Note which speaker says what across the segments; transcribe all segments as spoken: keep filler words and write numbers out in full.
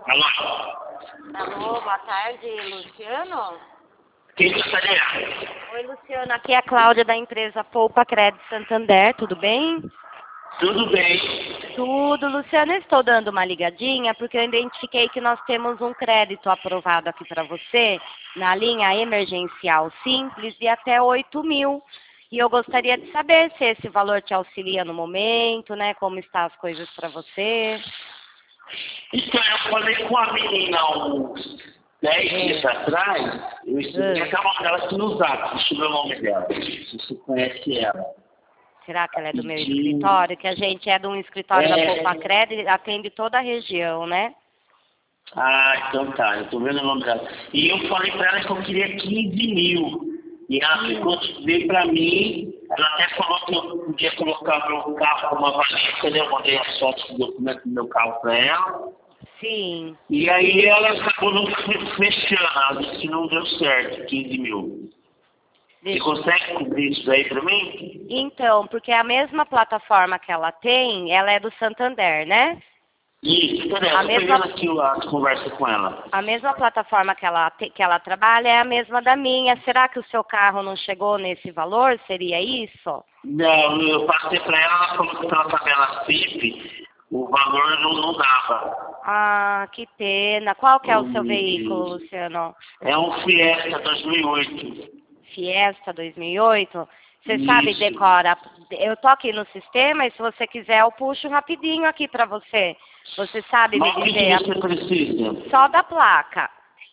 Speaker 1: Alô?
Speaker 2: Alô, boa tarde, Luciano?
Speaker 1: Quem gostaria?
Speaker 2: Oi, Luciano, aqui é a Cláudia da empresa Poupa Crédito Santander, tudo bem?
Speaker 1: Tudo bem.
Speaker 2: Tudo, Luciano, eu estou dando uma ligadinha porque eu identifiquei que nós temos um crédito aprovado aqui para você na linha emergencial simples de até oito mil. E eu gostaria de saber se esse valor te auxilia no momento, né? Como estão as coisas para você.
Speaker 1: Então, eu falei com a menina uns dez dias atrás, eu estudei até o nome dela aqui no Zap, deixa eu ver o nome dela, se você conhece ela.
Speaker 2: Será que ela é do meu
Speaker 1: Sim.
Speaker 2: escritório? Que a gente é de um escritório
Speaker 1: É.
Speaker 2: da Poupa Crédito e atende toda a região, né?
Speaker 1: Ah, então tá, eu tô vendo o nome dela. E eu falei pra ela que eu queria quinze mil. E ela ficou de ver pra mim, ela até falou que eu podia colocar meu carro numa valeta, né? Eu mandei as fotos do documento do meu carro pra ela.
Speaker 2: Sim.
Speaker 1: E aí ela acabou não fechando, ela disse que não deu certo, quinze mil. Você
Speaker 2: Deixa-
Speaker 1: consegue cobrir isso daí pra mim?
Speaker 2: Então, porque a mesma plataforma que ela tem, ela é do Santander, né?
Speaker 1: Isso, peraí,
Speaker 2: A
Speaker 1: eu tô
Speaker 2: mesma-
Speaker 1: pegando aqui a conversa com ela.
Speaker 2: A mesma plataforma que ela, te- que ela trabalha é a mesma da minha. Será que o seu carro não chegou nesse valor? Seria isso?
Speaker 1: Não, eu passei pra ela, ela falou que pela tabela C I P, o valor não, não dava.
Speaker 2: Ah, que pena. Qual que é
Speaker 1: Oh,
Speaker 2: o seu
Speaker 1: meu
Speaker 2: veículo,
Speaker 1: Deus.
Speaker 2: Luciano?
Speaker 1: É um Fiesta dois mil e oito.
Speaker 2: Fiesta dois mil e oito? Você
Speaker 1: Isso.
Speaker 2: sabe, decora. Eu tô aqui no sistema e se você quiser eu puxo rapidinho aqui pra você. Você sabe me
Speaker 1: Mas o que
Speaker 2: dizer
Speaker 1: que você precisa?
Speaker 2: a- só da placa.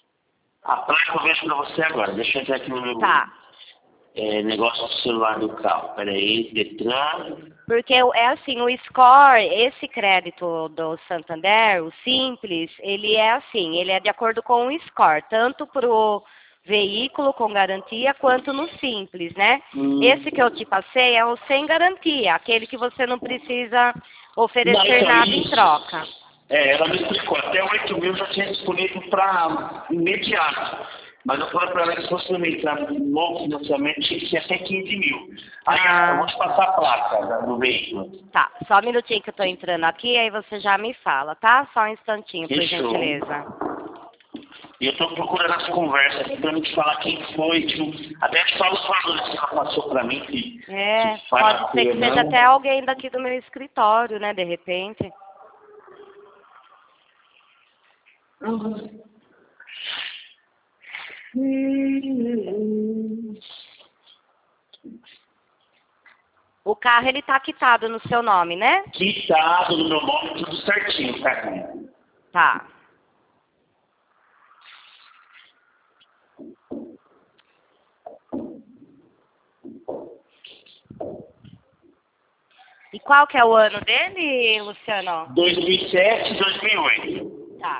Speaker 1: A placa eu vejo pra você agora. Deixa eu entrar aqui no meu
Speaker 2: Tá.
Speaker 1: é, negócio do celular do carro. Peraí, Detran.
Speaker 2: Porque é assim, o score, esse crédito do Santander, o simples, ele é assim, ele é de acordo com o score, tanto para o veículo com garantia quanto no simples, né?
Speaker 1: Hum.
Speaker 2: Esse que eu te passei é o sem garantia, aquele que você não precisa oferecer
Speaker 1: Não, então,
Speaker 2: nada em
Speaker 1: isso.
Speaker 2: troca.
Speaker 1: É, ela me explicou. Até oito mil já tinha disponível para imediato. Mas eu falei para ela que se fosse entrar no novo financiamento, tinha que ser até quinze mil. Aí
Speaker 2: Ah.
Speaker 1: eu vou te passar a placa da- do veículo.
Speaker 2: Tá, só um minutinho que eu tô entrando aqui, aí você já me fala, tá? Só um instantinho, por
Speaker 1: Fechou.
Speaker 2: gentileza.
Speaker 1: E eu estou procurando as conversas aqui para me te falar quem foi. Tipo, até te falo os valores que ela passou para mim. Que,
Speaker 2: É,
Speaker 1: que vale a
Speaker 2: pode ser que
Speaker 1: pena,
Speaker 2: seja
Speaker 1: não.
Speaker 2: até alguém daqui do meu escritório, né, de repente. O carro, ele tá quitado no seu nome, né?
Speaker 1: Quitado no meu nome, tudo certinho, tá aqui.
Speaker 2: Tá. E qual que é o ano dele, Luciano?
Speaker 1: dois mil e sete, dois mil e oito.
Speaker 2: Tá.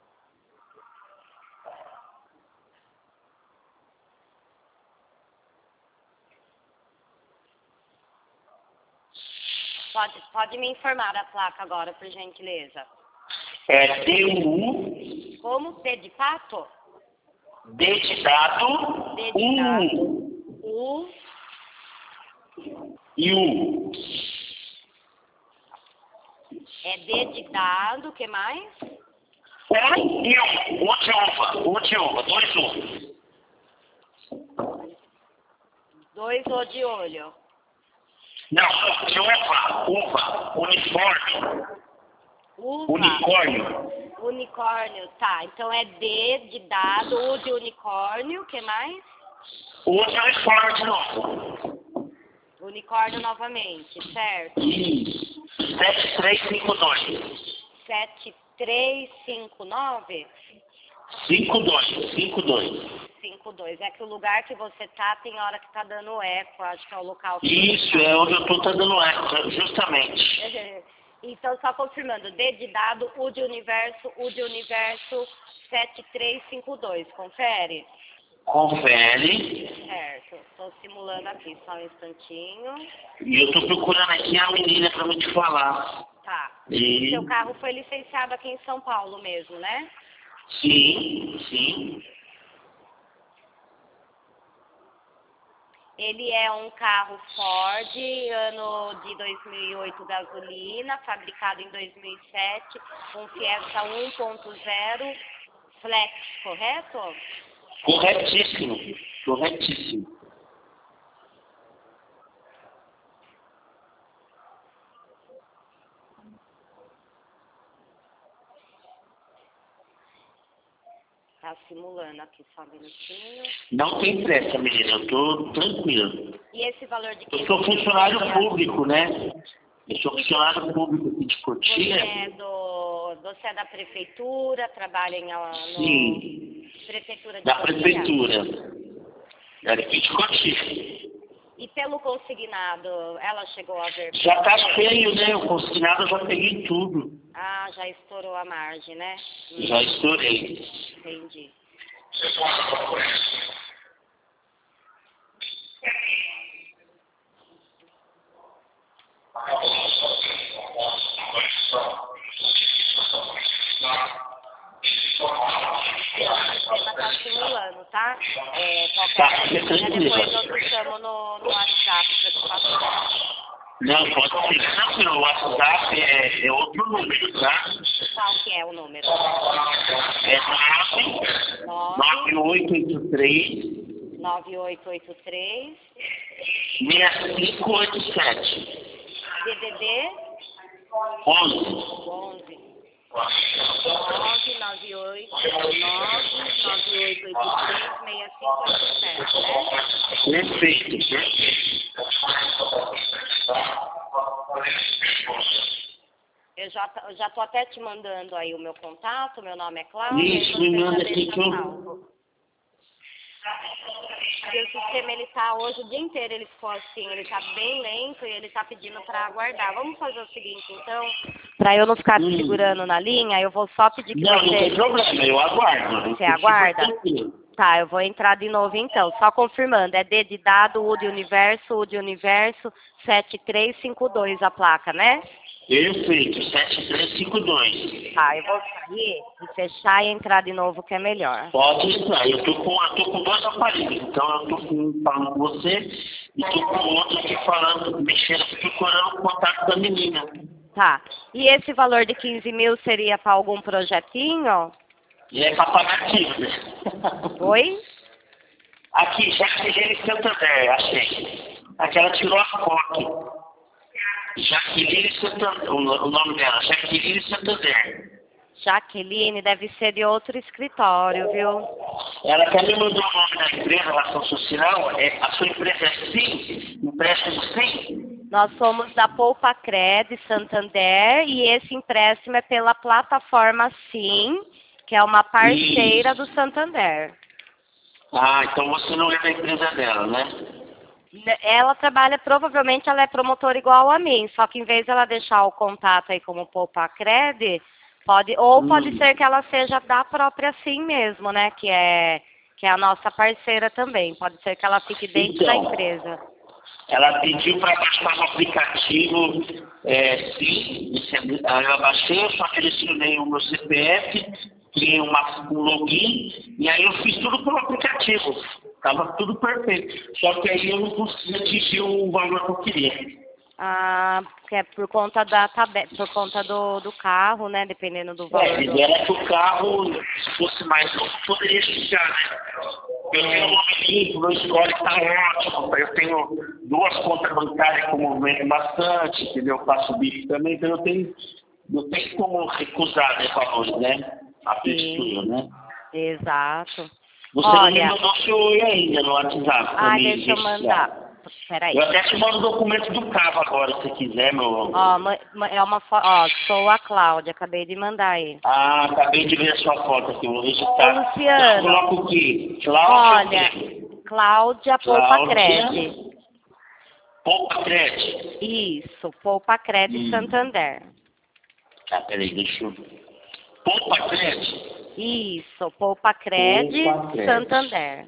Speaker 2: Pode, pode me informar a placa agora, por gentileza.
Speaker 1: É D U,
Speaker 2: Como? D de pato?
Speaker 1: D de dado,
Speaker 2: D de dado.
Speaker 1: U
Speaker 2: U.
Speaker 1: e U.
Speaker 2: É D de dado, o que mais?
Speaker 1: Um e um. Um de uva. Um de uva. Dois uvas.
Speaker 2: Dois O de olho.
Speaker 1: Não, um de uva. Uva. Uniforme.
Speaker 2: Uva.
Speaker 1: Unicórnio.
Speaker 2: Unicórnio, tá. Então é D de dado, U de unicórnio, o que mais?
Speaker 1: U de uniforme de novo.
Speaker 2: Unicórnio novamente, certo?
Speaker 1: Isso. Sete, três, cinco, dois.
Speaker 2: Sete, três, cinco, nove?
Speaker 1: Cinco, dois. Cinco, dois.
Speaker 2: Cinco, dois. É que o lugar que você tá tem hora que tá dando eco, acho que é o local que
Speaker 1: Isso,
Speaker 2: você tá.
Speaker 1: é onde eu tô tá dando eco, justamente.
Speaker 2: Então, só confirmando, D de dado, U de universo, U de universo, sete três cinco dois. Confere?
Speaker 1: Confere.
Speaker 2: Certo. Estou simulando aqui, só um instantinho.
Speaker 1: E eu tô procurando aqui a menina pra me te falar.
Speaker 2: Tá.
Speaker 1: E...
Speaker 2: Seu carro foi licenciado aqui em São Paulo mesmo, né?
Speaker 1: Sim, sim.
Speaker 2: Ele é um carro Ford, ano de dois mil e oito, gasolina, fabricado em dois mil e sete, com Fiesta um ponto zero Flex, correto?
Speaker 1: Corretíssimo, corretíssimo.
Speaker 2: Tá simulando aqui, só um minutinho.
Speaker 1: Não tem pressa, menina, eu tô tranquilo.
Speaker 2: E esse valor de
Speaker 1: Eu sou funcionário público, né? Eu sou funcionário público aqui de
Speaker 2: Você
Speaker 1: Cotia.
Speaker 2: é, do, você é da prefeitura, trabalha em a- no
Speaker 1: Sim,
Speaker 2: prefeitura de
Speaker 1: da
Speaker 2: Cotia?
Speaker 1: prefeitura. É aqui de Cotia.
Speaker 2: E pelo consignado, ela chegou a ver?
Speaker 1: Já tá cheio, né? O consignado eu já peguei tudo.
Speaker 2: Ah, já estourou a margem, né? Hum,
Speaker 1: Já estourei.
Speaker 2: entendi. O sistema tá simulando, tá? É, qualquer
Speaker 1: Tá,
Speaker 2: coisa,
Speaker 1: tranquilo.
Speaker 2: depois eu te chamo no, no WhatsApp pra te passar.
Speaker 1: Não, pode ser tranquilo. O WhatsApp é, é outro número, tá?
Speaker 2: Qual que é o número?
Speaker 1: É nove nove oito oito três
Speaker 2: nove oito oito três
Speaker 1: seis cinco oito sete
Speaker 2: D D D
Speaker 1: onze.
Speaker 2: onze nove nove oito nove nove oito oito três seis cinco oito sete, né?
Speaker 1: Perfeito, perfeito.
Speaker 2: Eu já, eu já tô até te mandando aí o meu contato, meu nome é Cláudia, e
Speaker 1: Isso,
Speaker 2: você
Speaker 1: me
Speaker 2: já
Speaker 1: manda aqui
Speaker 2: deixa
Speaker 1: que eu...
Speaker 2: salvo. Porque o sistema, ele tá hoje o dia inteiro, ele ficou assim, ele tá bem lento e ele tá pedindo para aguardar. Vamos fazer o seguinte, então, para eu não ficar te
Speaker 1: Hum.
Speaker 2: segurando na linha, eu vou só pedir que
Speaker 1: Não, não tem
Speaker 2: você...
Speaker 1: problema, eu aguardo.
Speaker 2: Você aguarda? Tá, eu vou entrar de novo então, só confirmando, é D de dado, U de universo, U de universo, sete três cinco dois a placa, né?
Speaker 1: Perfeito, sete três cinco dois.
Speaker 2: Tá, eu vou sair e fechar e entrar de novo, que é melhor.
Speaker 1: Pode entrar, eu tô com, eu tô com dois aparelhos, então eu tô com, falando com você e tô com outro aqui falando, mexendo, procurando o contato da menina.
Speaker 2: Tá, e esse valor de quinze mil seria para algum projetinho?
Speaker 1: E é para pagar dívida.
Speaker 2: Oi?
Speaker 1: Aqui, Jaqueline Santander, achei. Aquela tirou a foto. Jaqueline Santander, o no- o nome dela, Jaqueline Santander.
Speaker 2: Jaqueline deve ser de outro escritório, viu?
Speaker 1: Ela até me mandou o nome da empresa, Relação Social. É, a sua empresa é Sim? Empréstimo Sim?
Speaker 2: Nós somos da Poupa Cred Santander e esse empréstimo é pela plataforma Sim, que é uma parceira do Santander.
Speaker 1: Ah, então você não é da empresa dela, né?
Speaker 2: Ela trabalha, provavelmente ela é promotora igual a mim, só que em vez dela deixar o contato aí como Poupa Cred, pode, ou pode
Speaker 1: Hum.
Speaker 2: ser que ela seja da própria Sim mesmo, né? Que é, que é a nossa parceira também. Pode ser que ela fique dentro da
Speaker 1: Então,
Speaker 2: empresa.
Speaker 1: ela pediu para baixar o aplicativo é, Sim. Aí eu baixei, eu só selecionei o meu C P F, criei uma, um login, e aí eu fiz tudo pelo aplicativo. Estava tudo perfeito. Só que aí eu não consegui atingir o valor que eu queria.
Speaker 2: Ah, que é por conta da tabela, por conta do, do carro, né? Dependendo do valor.
Speaker 1: É,
Speaker 2: do...
Speaker 1: era que o carro, se fosse mais novo, poderia chegar, né? Eu tenho um nome limpo, meu histórico está ótimo. Eu tenho duas contas bancárias que eu movimento bastante, entendeu? Eu faço bico também, então eu tenho, não tem como recusar esse valor, né? A textura, né?
Speaker 2: Exato.
Speaker 1: Você não
Speaker 2: Olha,
Speaker 1: me mandou seu oi ainda no WhatsApp. pra
Speaker 2: ah,
Speaker 1: me
Speaker 2: deixa eu
Speaker 1: registrar.
Speaker 2: mandar. Peraí.
Speaker 1: Eu até te mando o documento do carro agora, se você quiser, meu.
Speaker 2: Ó, ma- ma- é uma foto. Ó, sou a Cláudia, acabei de mandar aí.
Speaker 1: Ah, acabei de ver a sua foto aqui, vou registrar.
Speaker 2: Ô, Luciano.
Speaker 1: Então, coloca o quê? Cláudia.
Speaker 2: Olha, Cláudia Poupa
Speaker 1: Cláudia.
Speaker 2: Cred.
Speaker 1: Poupa Cred.
Speaker 2: Isso, Poupa Cred
Speaker 1: Hum.
Speaker 2: Santander.
Speaker 1: Ah, peraí, deixa eu... Poupa Cred?
Speaker 2: Isso, Poupa Cred
Speaker 1: Poupa Cred.
Speaker 2: Santander.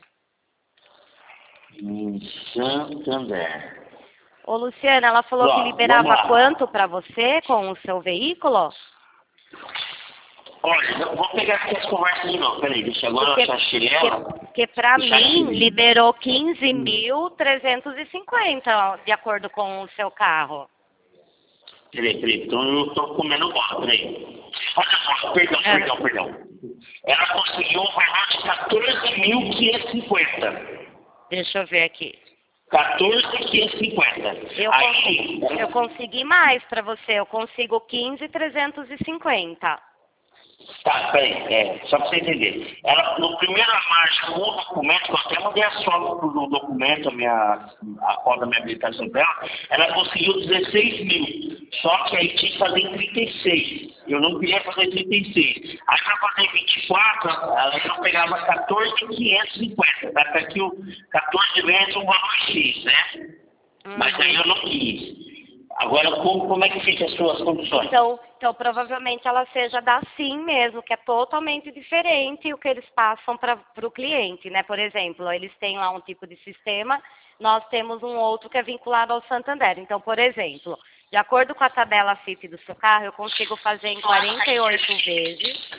Speaker 1: Hum, Santander.
Speaker 2: Ô, Luciana, ela falou
Speaker 1: Ó,
Speaker 2: que liberava
Speaker 1: vamos lá.
Speaker 2: quanto para você com o seu veículo?
Speaker 1: Olha, eu vou pegar aqui as conversas de novo. Peraí, deixa agora
Speaker 2: Porque,
Speaker 1: eu achei ela.
Speaker 2: porque, porque pra
Speaker 1: Deixa
Speaker 2: mim,
Speaker 1: aqui.
Speaker 2: liberou quinze mil trezentos e cinquenta, ó, de acordo com o seu carro.
Speaker 1: Peraí, peraí, então eu tô comendo bola, peraí. Olha só, perdão,
Speaker 2: É.
Speaker 1: perdão, perdão. Ela conseguiu um valor de quatorze mil quinhentos e cinquenta.
Speaker 2: Deixa eu ver aqui.
Speaker 1: quatorze mil quinhentos e cinquenta.
Speaker 2: Eu,
Speaker 1: Aí,
Speaker 2: cons- eu consegui mais pra você, eu consigo quinze mil trezentos e cinquenta.
Speaker 1: tá, peraí, é, só pra você entender. Ela, no primeiro marcha, o documento, que eu até mandei a foto do documento, a, minha, a foto da minha habilitação dela, ela conseguiu dezesseis mil. Só que aí tinha que fazer trinta e seis. Eu não queria fazer trinta e seis. Aí pra fazer vinte e quatro, ela eu pegava quatorze mil quinhentos e cinquenta. Tá aqui o quatorze vezes um valor X, né?
Speaker 2: Uhum.
Speaker 1: Mas aí eu não quis. Agora, como, como é que fica as suas condições?
Speaker 2: Então, então, provavelmente ela seja da Sim mesmo, que é totalmente diferente o que eles passam para o cliente, né? Por exemplo, eles têm lá um tipo de sistema, nós temos um outro que é vinculado ao Santander. Então, por exemplo, de acordo com a tabela F I P do seu carro, eu consigo fazer em quarenta e oito vezes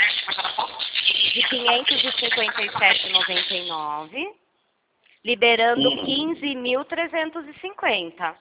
Speaker 2: de quinhentos e cinquenta e sete reais e noventa e nove centavos, liberando
Speaker 1: Hum.
Speaker 2: quinze mil trezentos e cinquenta.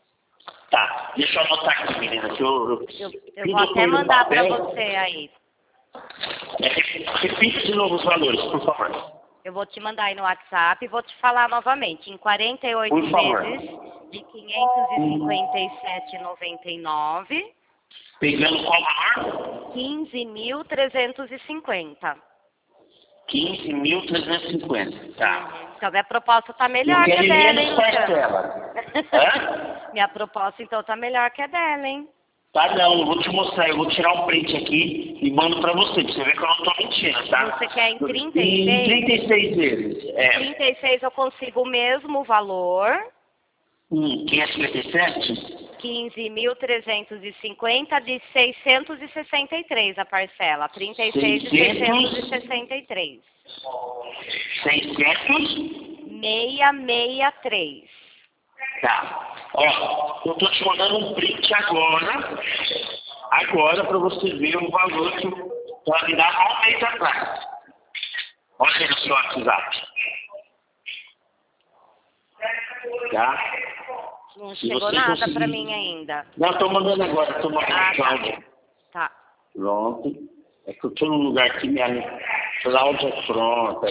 Speaker 1: Tá, deixa eu anotar aqui, menina, que eu... eu,
Speaker 2: Eu, eu
Speaker 1: tudo
Speaker 2: vou até
Speaker 1: cor no
Speaker 2: mandar para
Speaker 1: papel.
Speaker 2: você aí.
Speaker 1: É, repita de novo os valores, por favor.
Speaker 2: Eu vou te mandar aí no WhatsApp e vou te falar novamente. Em quarenta e oito
Speaker 1: Por favor.
Speaker 2: vezes de quinhentos e cinquenta e sete reais e noventa e nove centavos,
Speaker 1: Pegando qual valor?
Speaker 2: quinze mil trezentos e cinquenta.
Speaker 1: quinze mil trezentos e cinquenta. Tá.
Speaker 2: Então, minha proposta tá
Speaker 1: Eu
Speaker 2: melhor que a
Speaker 1: quero
Speaker 2: dela, hein,
Speaker 1: menos
Speaker 2: Luciano?
Speaker 1: parcela. Hã?
Speaker 2: Minha proposta, então, tá melhor que a dela, hein?
Speaker 1: Tá, não, eu vou te mostrar, eu vou tirar um print aqui e mando pra você, pra você ver que eu não tô mentindo, tá?
Speaker 2: Você quer em trinta e seis?
Speaker 1: Em trinta e seis vezes, é.
Speaker 2: trinta e seis eu consigo o mesmo valor,
Speaker 1: Hum, quinhentos e cinquenta e sete?
Speaker 2: quinze mil trezentos e cinquenta de seiscentos e sessenta e três a parcela. trinta e seis de seiscentos e sessenta e três.
Speaker 1: seiscentos?
Speaker 2: seiscentos e sessenta e três.
Speaker 1: Tá. Ó, eu tô te mandando um print agora, agora pra você ver o valor que eu tô me dar há um mês atrás. Olha aí no seu WhatsApp. Tá?
Speaker 2: Não
Speaker 1: Se
Speaker 2: chegou
Speaker 1: você
Speaker 2: nada
Speaker 1: conseguir-
Speaker 2: pra mim ainda.
Speaker 1: Não, tô mandando agora, tô mandando
Speaker 2: Ah, tá.
Speaker 1: Cláudia.
Speaker 2: Tá.
Speaker 1: Pronto. É que eu tô num lugar que minha Cláudia é pronta.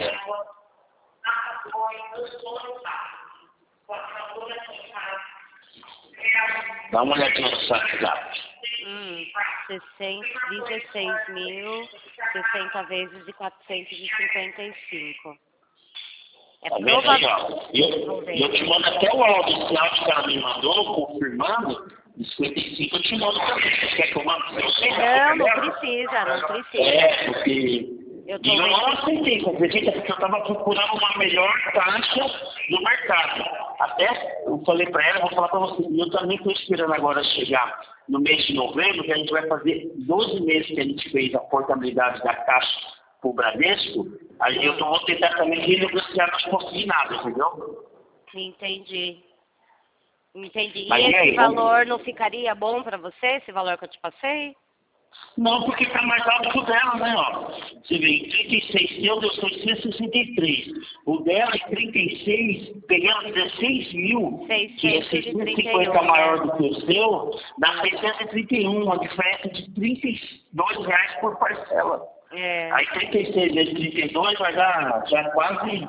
Speaker 1: Dá uma olhadinha no seu WhatsApp.
Speaker 2: Hum, dezesseis mil, sessenta vezes de quatrocentos e cinquenta e cinco. É
Speaker 1: Tá vendo aí, ó?
Speaker 2: provável.
Speaker 1: E eu, e eu te mando até o áudio, esse áudio que ela me mandou, confirmando, de cinquenta e cinco eu te mando também. Você quer que eu mande pra você?
Speaker 2: Não, não precisa, não precisa.
Speaker 1: É, porque...
Speaker 2: Eu
Speaker 1: E
Speaker 2: tô
Speaker 1: eu não
Speaker 2: vendo.
Speaker 1: aceitei, você acredita? Porque eu estava procurando uma melhor taxa no mercado. Até eu falei para ela, vou falar para você, e eu também estou esperando agora chegar no mês de novembro, que a gente vai fazer doze meses que a gente fez a portabilidade da Caixa para o Bradesco, aí eu tô, vou tentar também renegociar, mas não consegui nada, entendeu?
Speaker 2: Entendi. Entendi. E
Speaker 1: Mas e
Speaker 2: esse
Speaker 1: aí,
Speaker 2: valor
Speaker 1: vamos-
Speaker 2: não ficaria bom pra você, esse valor que eu te passei?
Speaker 1: Não, porque tá mais alto que o dela, né, ó. Você vê, trinta e seis seu deu seiscentos e sessenta e três. O dela é trinta e seis, pegando dezesseis mil, que é seiscentos e cinquenta maior do que o seu, dá seiscentos e trinta e um, a diferença de trinta e dois reais por parcela.
Speaker 2: É.
Speaker 1: Aí trinta e seis vezes trinta e dois vai dar já quase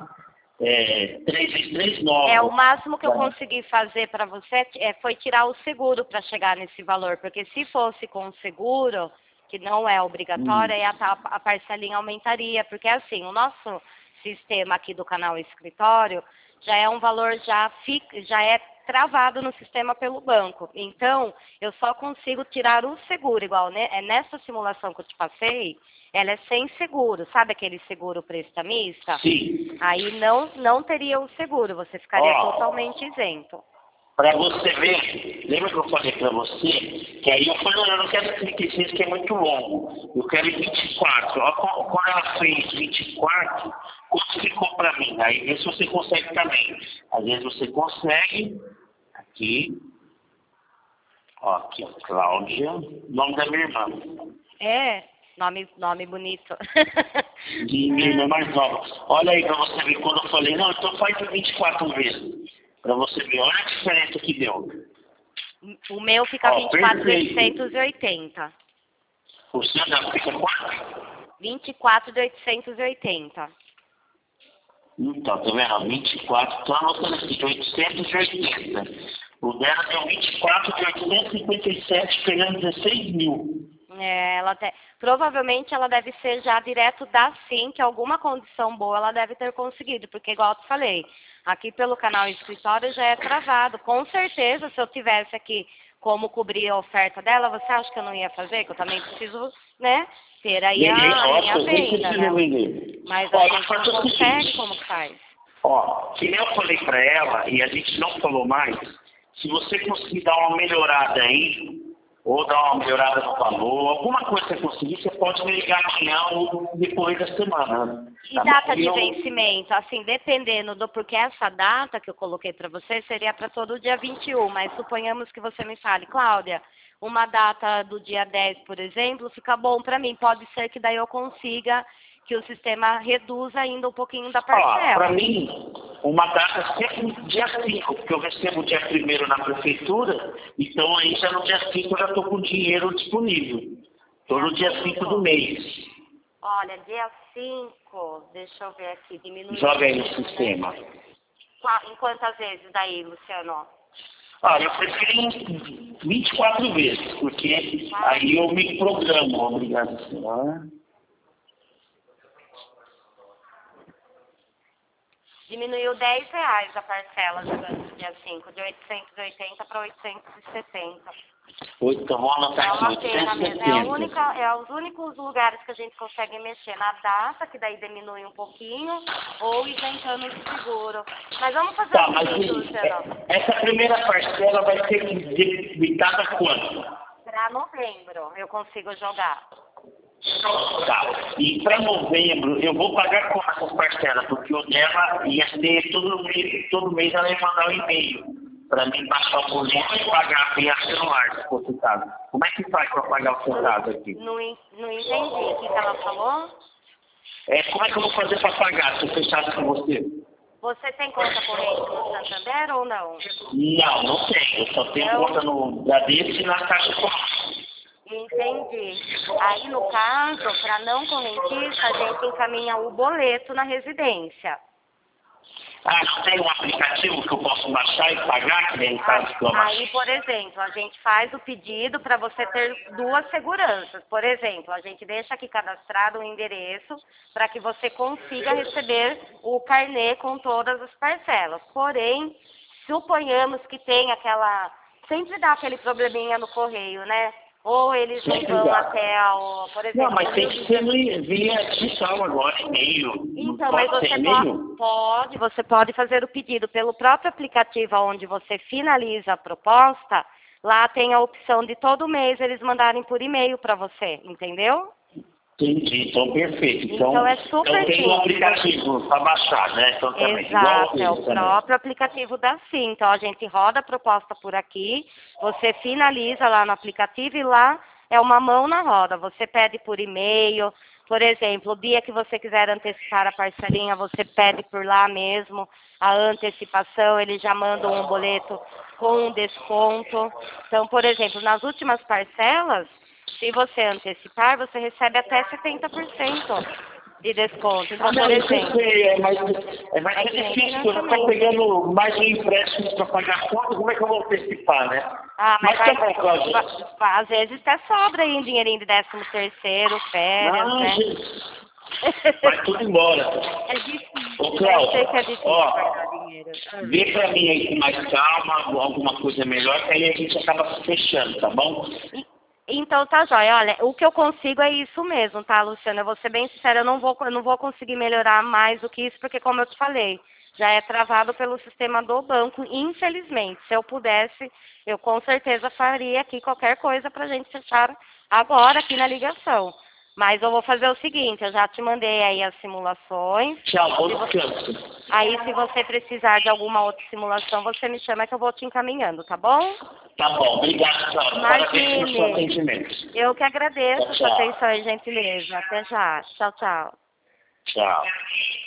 Speaker 1: é, três vezes três, nove.
Speaker 2: É, o máximo que eu
Speaker 1: Vai.
Speaker 2: consegui fazer para você é, foi tirar o seguro para chegar nesse valor, porque se fosse com o seguro, que não é obrigatório,
Speaker 1: Hum.
Speaker 2: aí a, ta- a parcelinha aumentaria, porque assim, o nosso sistema aqui do canal Escritório já é um valor já, fi, já é travado no sistema pelo banco. Então, eu só consigo tirar o seguro, igual né, é nessa simulação que eu te passei, ela é sem seguro, sabe aquele seguro prestamista?
Speaker 1: Sim.
Speaker 2: Aí não, não teria o seguro, você ficaria
Speaker 1: Ó.
Speaker 2: totalmente isento.
Speaker 1: Para você ver, lembra que eu falei para você, que aí eu falei, não, eu não quero trinta e seis que é muito longo, eu quero vinte e quatro. Ó, quando ela fez vinte e quatro, quanto ficou para mim? Aí vê se você consegue também. Às vezes você consegue, aqui, ó, aqui, ó, Cláudia, nome da minha irmã.
Speaker 2: É, Nome, nome bonito.
Speaker 1: De minha irmã mais nova. Olha aí pra você ver quando eu falei, não, então faz de vinte e quatro vezes. Pra você ver, olha a diferença que deu.
Speaker 2: O meu fica
Speaker 1: Ó,
Speaker 2: vinte e quatro mil
Speaker 1: perfeito.
Speaker 2: oitocentos e oitenta.
Speaker 1: O seu já fica quanto?
Speaker 2: vinte e quatro mil oitocentos e oitenta.
Speaker 1: Então, tá vendo? vinte e quatro, tô anotando aqui, de oitocentos e oitenta. O dela deu vinte e quatro de oitocentos e cinquenta e sete, pegando dezesseis mil.
Speaker 2: É, ela te... Provavelmente ela deve ser já direto da Sim, que alguma condição boa ela deve ter conseguido, porque igual eu te falei, aqui pelo canal escritório já é travado. Com certeza, se eu tivesse aqui como cobrir a oferta dela, você acha que eu não ia fazer? Que eu também preciso, né, ter aí a
Speaker 1: Ninguém, ó,
Speaker 2: minha
Speaker 1: nem
Speaker 2: venda,
Speaker 1: precisa
Speaker 2: né?
Speaker 1: vender.
Speaker 2: Mas
Speaker 1: Ó,
Speaker 2: a
Speaker 1: eu
Speaker 2: gente não
Speaker 1: faço o
Speaker 2: consegue,
Speaker 1: seguinte.
Speaker 2: como que faz?
Speaker 1: Ó, que nem eu falei pra ela, e a gente não falou mais, se você conseguir dar uma melhorada aí, ou dar uma melhorada no valor, alguma coisa que você conseguir, você pode me ligar amanhã ou depois da semana.
Speaker 2: E
Speaker 1: Tá
Speaker 2: data
Speaker 1: bom? E
Speaker 2: de
Speaker 1: eu-
Speaker 2: vencimento, assim, dependendo do porque essa data que eu coloquei para você seria para todo o dia vinte e um, mas suponhamos que você me fale, Cláudia, uma data do dia dez, por exemplo, fica bom para mim. Pode ser que daí eu consiga que o sistema reduza ainda um pouquinho da
Speaker 1: Ó, pra
Speaker 2: parcela.
Speaker 1: mim, uma data sempre dia cinco, porque eu recebo dia primeiro na prefeitura, então aí já no dia cinco eu já estou com o dinheiro disponível. Todo dia cinco do mês.
Speaker 2: Olha, dia cinco, deixa eu ver aqui, diminui.
Speaker 1: Joga aí no
Speaker 2: um pouquinho,
Speaker 1: sistema.
Speaker 2: né? Qua- Em quantas vezes daí, Luciano?
Speaker 1: Olha, eu prefiro em vinte e quatro vezes, porque aí eu me programo. Obrigado, senhora.
Speaker 2: Diminuiu dez reais a parcela jogando no dia cinco, de oitocentos e oitenta para oitocentos e setenta.
Speaker 1: Oito, então vamos
Speaker 2: É
Speaker 1: anotar aqui,
Speaker 2: uma pena mesmo. É, a única,
Speaker 1: oitocentos e setenta.
Speaker 2: é os únicos lugares que a gente consegue mexer na data, que daí diminui um pouquinho, ou isentando o seguro. Mas vamos fazer
Speaker 1: Tá,
Speaker 2: o
Speaker 1: mas
Speaker 2: seguinte,
Speaker 1: e-
Speaker 2: Luciano.
Speaker 1: é- essa primeira parcela vai ser debitada quanto?
Speaker 2: Para novembro eu consigo jogar.
Speaker 1: Tá. E para novembro, eu vou pagar com essas parcelas, porque o dela ia ser todo mês, todo mês ela ia mandar um e-mail para mim baixar o boleto e pagar via celular, se fosse o caso. Como é que faz para pagar o seu caso aqui?
Speaker 2: Não, en- não entendi o que, que ela falou.
Speaker 1: É, como é que eu vou fazer para pagar se eu fechasse com você?
Speaker 2: Você tem conta corrente no Santander ou não?
Speaker 1: Não, não tenho. Eu só tenho
Speaker 2: Não?
Speaker 1: conta no Bradesco e na Caixa Econômica.
Speaker 2: Entendi. Aí, no caso, para não correntista, a gente encaminha o boleto na residência.
Speaker 1: Ah, não tem um aplicativo que eu posso baixar e pagar, que nem no caso que eu
Speaker 2: Aí, por exemplo, a gente faz o pedido para você ter duas seguranças. Por exemplo, a gente deixa aqui cadastrado o endereço para que você consiga receber o carnê com todas as parcelas. Porém, suponhamos que tem aquela... Sempre dá aquele probleminha no correio, né? Ou eles não
Speaker 1: Sempre
Speaker 2: vão
Speaker 1: dá.
Speaker 2: até o... Por exemplo,
Speaker 1: Não, mas
Speaker 2: no
Speaker 1: tem
Speaker 2: Rio
Speaker 1: que
Speaker 2: de
Speaker 1: ser no- via digital agora, e-mail. Não
Speaker 2: Então, mas
Speaker 1: pode ser
Speaker 2: você
Speaker 1: e-mail?
Speaker 2: po- pode, você pode fazer o pedido pelo próprio aplicativo onde você finaliza a proposta. Lá tem a opção de todo mês eles mandarem por e-mail para você, entendeu?
Speaker 1: Entendi, então perfeito. Então,
Speaker 2: Então é super
Speaker 1: então tem um
Speaker 2: simples.
Speaker 1: aplicativo para baixar, né? Então também, igual
Speaker 2: Exato, é
Speaker 1: eu
Speaker 2: o
Speaker 1: também.
Speaker 2: próprio aplicativo da Sim. Então a gente roda a proposta por aqui, você finaliza lá no aplicativo e lá é uma mão na roda. Você pede por e-mail, por exemplo, o dia que você quiser antecipar a parcelinha, você pede por lá mesmo a antecipação, eles já mandam um boleto com um desconto. Então, por exemplo, nas últimas parcelas, se você antecipar, você recebe até setenta por cento de desconto. Então,
Speaker 1: Ah, não,
Speaker 2: por
Speaker 1: isso eu
Speaker 2: exemplo,
Speaker 1: sei, é mais, é mais
Speaker 2: é
Speaker 1: é
Speaker 2: que nem
Speaker 1: difícil, eu não estou
Speaker 2: financiamento.
Speaker 1: pegando mais um empréstimo para pagar a conta, como é que eu vou antecipar, né?
Speaker 2: Ah, mas,
Speaker 1: Mas
Speaker 2: vai,
Speaker 1: tá bom, Cláudia.
Speaker 2: va- va- às vezes até sobra aí um dinheirinho de décimo terceiro, férias,
Speaker 1: Não,
Speaker 2: né?
Speaker 1: gente, vai tudo embora.
Speaker 2: É difícil,
Speaker 1: Ô,
Speaker 2: eu sei
Speaker 1: Cláudia,
Speaker 2: que é difícil
Speaker 1: ó,
Speaker 2: guardar dinheiro. Ah.
Speaker 1: vê pra mim aí com mais calma, alguma coisa melhor, que aí a gente acaba se fechando, tá bom?
Speaker 2: E- Então tá jóia, olha, o que eu consigo é isso mesmo, tá, Luciana? Eu vou ser bem sincera, eu não vou, eu não vou conseguir melhorar mais do que isso, porque como eu te falei, já é travado pelo sistema do banco, infelizmente. Se eu pudesse, eu com certeza faria aqui qualquer coisa pra gente fechar agora aqui na ligação. Mas eu vou fazer o seguinte, eu já te mandei aí as simulações.
Speaker 1: Tchau, bom
Speaker 2: Se você-
Speaker 1: descanso.
Speaker 2: Aí se você precisar de alguma outra simulação, você me chama que eu vou te encaminhando, tá bom?
Speaker 1: Tá bom, obrigado, Cláudia. Parabéns pelo seu
Speaker 2: Imagine.
Speaker 1: atendimento.
Speaker 2: Eu que agradeço
Speaker 1: Tchau,
Speaker 2: sua
Speaker 1: tchau.
Speaker 2: atenção e gentileza. Até já. Tchau, tchau.
Speaker 1: Tchau.